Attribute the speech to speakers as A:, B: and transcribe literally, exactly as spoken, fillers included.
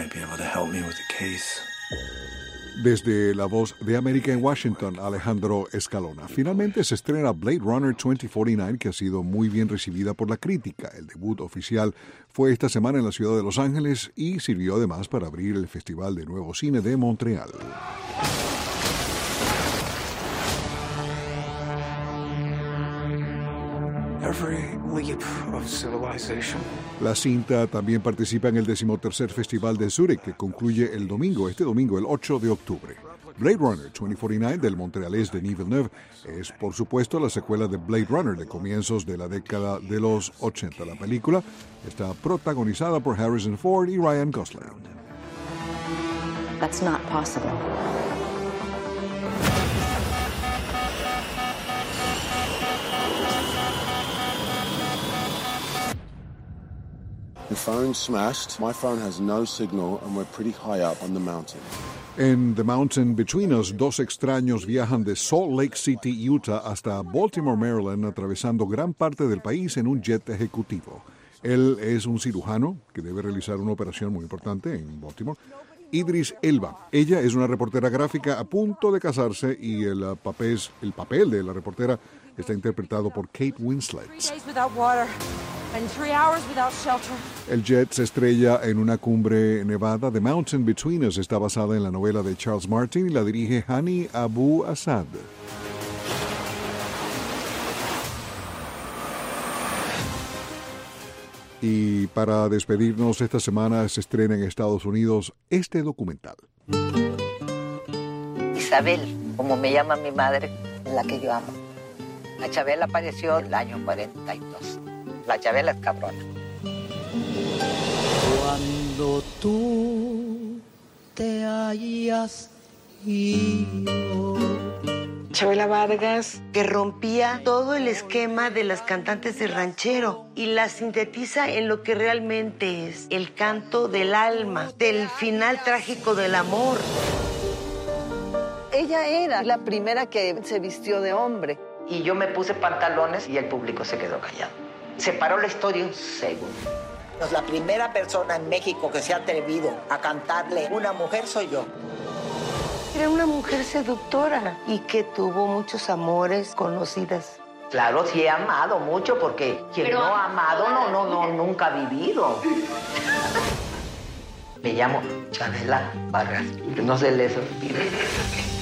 A: might be able to help me with the case.
B: Desde La Voz de América en Washington, Alejandro Escalona. Finalmente se estrena Blade Runner veinte cuarenta y nueve, que ha sido muy bien recibida por la crítica. El debut oficial fue esta semana en la ciudad de Los Ángeles y sirvió además para abrir el Festival de Nuevo Cine de Montreal.
A: Every leap of civilization.
B: La cinta también participa en el decimotercer Festival de Zúrich, que concluye el domingo, este domingo, el ocho de octubre. Blade Runner veinte cuarenta y nueve del montrealés Denis Villeneuve es, por supuesto, la secuela de Blade Runner de comienzos de la década de los ochenta. La película está protagonizada por Harrison Ford y Ryan Gosling.
C: That's not possible.
D: The phone smashed. My phone has no signal and we're pretty high up on the mountain.
B: En The Mountain Between Us, dos extraños viajan de Salt Lake City, Utah, hasta Baltimore, Maryland, atravesando gran parte del país en un jet ejecutivo. Él es un cirujano que debe realizar una operación muy importante en Baltimore. Idris Elba. Ella es una reportera gráfica a punto de casarse y el, uh, papel, el papel de la reportera está interpretado por Kate Winslet. El jet se estrella en una cumbre nevada. The Mountain Between Us está basada en la novela de Charles Martin y la dirige Hani Abu Assad. Y para despedirnos, esta semana se estrena en Estados Unidos este documental.
E: Isabel, como me llama mi madre, es la que yo amo. La Chabela apareció en el año cuarenta y dos. La Chabela es cabrona.
F: Cuando tú te hayas ido.
G: Chabela Vargas, que rompía todo el esquema de las cantantes de ranchero y la sintetiza en lo que realmente es el canto del alma, del final trágico del amor.
H: Ella era la primera que se vistió de hombre.
E: Y yo me puse pantalones y el público se quedó callado. Se paró la historia un segundo. La primera persona en México que se ha atrevido a cantarle una mujer soy yo.
G: Era una mujer seductora y que tuvo muchos amores, conocidas.
E: Claro, sí he amado mucho porque quien Pero, no ha amado no, no, no, nunca ha vivido. Me llamo Chabela Vargas, que no se les olvide.